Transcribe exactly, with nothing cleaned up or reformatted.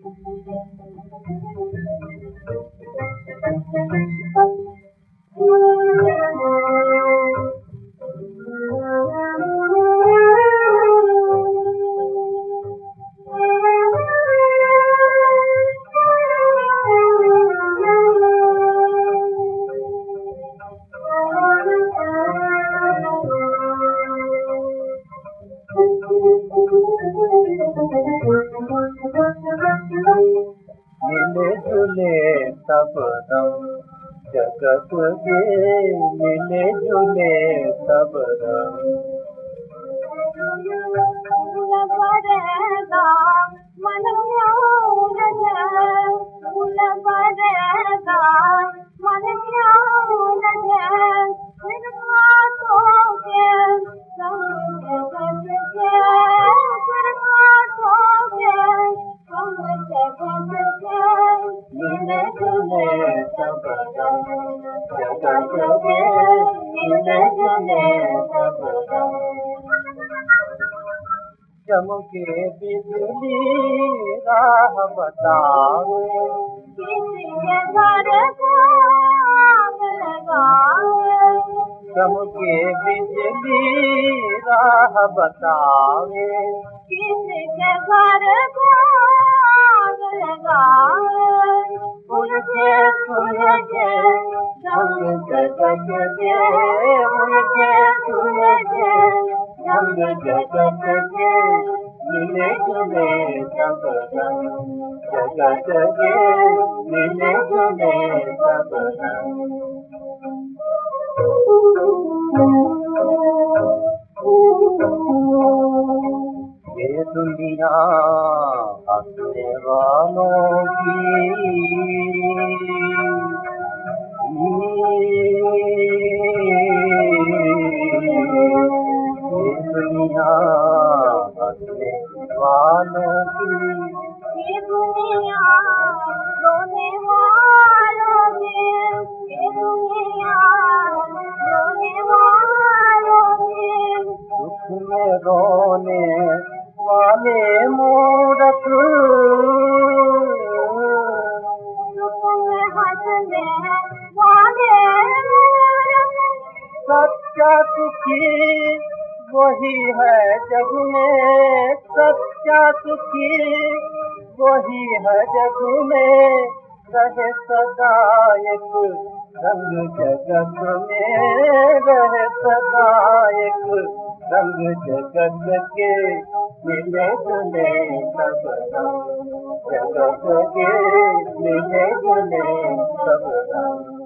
मिले जुले सब रंग जगत के, मिले जुले सब रंग। फूल भरेगा मन क्यों लगे, फूल भरेगा मन क्यों लगे, फिर काटोगे रंग जगत के, फिर काटोगे रंग जगत के। मिले जुले सब रंग जगत के, मिले जुले सब रंग। चमके बिजली राह बतावे, किसी के घर को आग लगावे। चमके बिजली राह बतावे, किसी के घर को आग लगावे। उनके सुलझे रंग जगत के, उनके सुलझे रंग जगत के। मिले जुले सब रंग जगत के, मिले जुले सब रंग। ये दुनिया हंसने वालों की, ये दुनिया हंसने वालों की, ये दुनिया रोने वालों की, ये दुनिया रोने वालों की। दुख में रोने वाले मूरख, दुख में हंसने वाले मूरख। सच्चा सुखी वही है जग में, सच्चा सुखी वही है जग में। रहे सदा एक रंग जगत में, रहे सदा एक रंग जगत के। मिले जुले सब रंग जगत के, मिले जुले सब रंग।